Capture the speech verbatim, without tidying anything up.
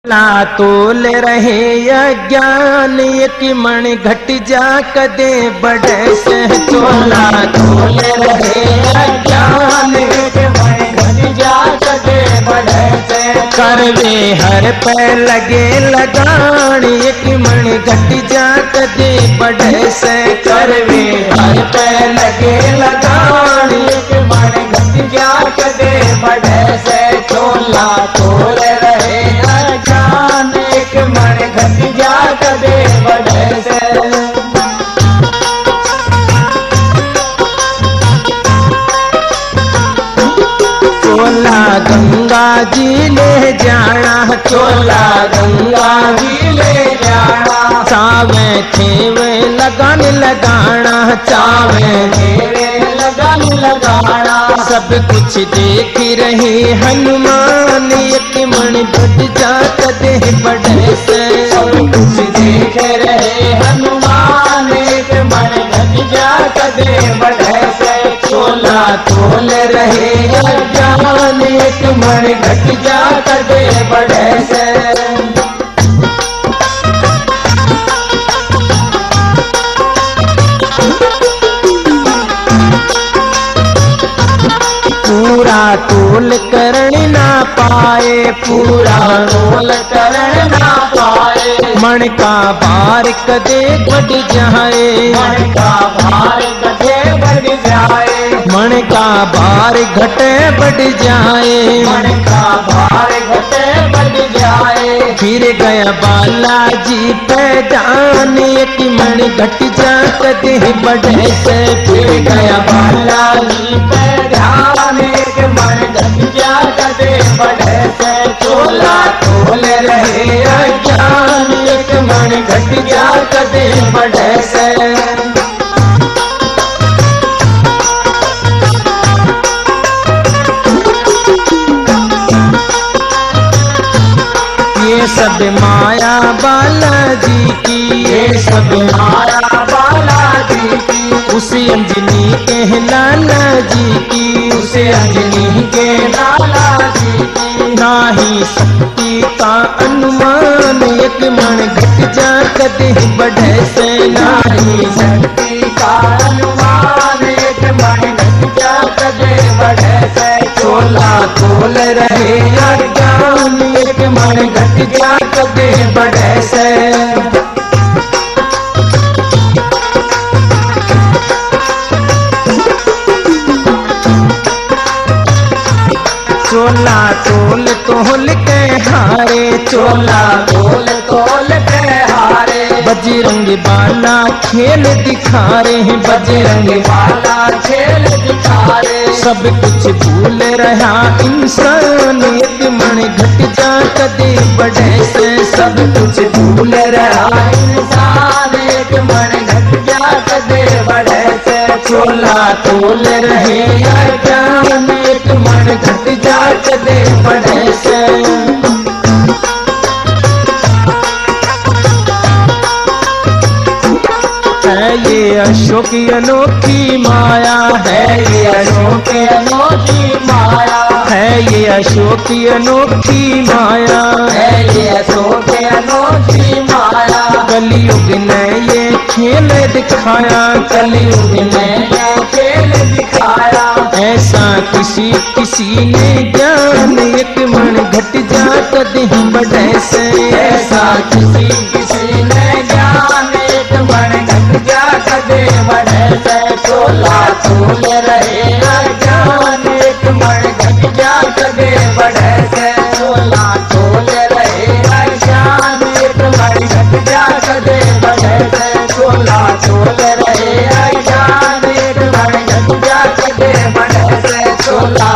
ला तोल रहे अज्ञान एक मन घट जा कदे बढ़े से चोला तोल रहे अज्ञान एक मन घट जा कदे बढ़े से करवे हर पे लगे लगान एक मन घट जा कदे बढ़े से करवे हर पे लगे लगान एक मन घट जा कदे बढ़े से चोला तोल रहे मन घट जा कदे बढ़े से चोला गंगा जी ले जाना चोला गंगा जी ले जाना चावे थेवे लगन लगाना चावे थेवे लगन लगाना सब कुछ देख रहे हनुमान एक मन घट जा कदे बढ़े से सब कुछ देख रहे हनुमान एक मन घट जा कदे बढ़े से चोला तोल रहे अज्ञान एक मन घट जा कदे बढ़े से पूरा तोल करण ना पाए पूरा तोल करण ना पाए मन का भार कदे बढ़ जाए मन का भार कदे बढ़ जाए मन का भार घटे बढ़ जाए मन का भार घटे बढ़ जाए फिर गया बालाजी पैदान एक मन घट जा कदे बढ़े से फिर गया बालाजी पैदान एक मन घट जा कदे बढ़े से चोला तोल रहे अज्ञान एक मन घट जा कदे बढ़े से ये सब माया बालाजी की ये सब माया बालाजी की उसे अंजनी के लाला जी की उसे अंजनी के लाला जी की नाही शक्ति का अनुमान एक मन घट जा कदे बढ़े से नाही शक्ति का अनुमान एक मन घट जा कदे बढ़े से चोला तोल रहे अज्ञान एक मन घट जा कदे बढ़े से चोला तोल तोल के हारे चोला तोल तोल के हारे बजरंग बाला खेल दिखा रहे हैं बजरंग बाला खेल दिखा रहे सब कुछ भूल रहा इंसान एक मन घट जा कदे बढ़े से सब कुछ भूल रहा इंसान एक मन घट जा कदे बढ़े से चोला तोल रहे अज्ञान एक मन घट जा कदे बढ़े से है ये अशोक अनोखी माया है ये अशोक अनोखी माया है ये अशोक अनोखी माया है ये अशोक अनोखी माया कलयुग ने ये खेल दिखाया कलयुग ने ये खेल दिखाया ऐसा किसी किसी ने ज्ञान एक मन घट जा कदे बढ़े से ऐसा किसी किसी ने ज्ञान एक मन घट जा कदे बढ़े से चोला तोल रहे अज्ञान एक मन घट जा कदे बढ़े से चोला तोल रहे अज्ञान एक मन घट जा कदे बढ़े से चोला तोल रहे अज्ञान एक मन घट जा कदे बढ़े से चोला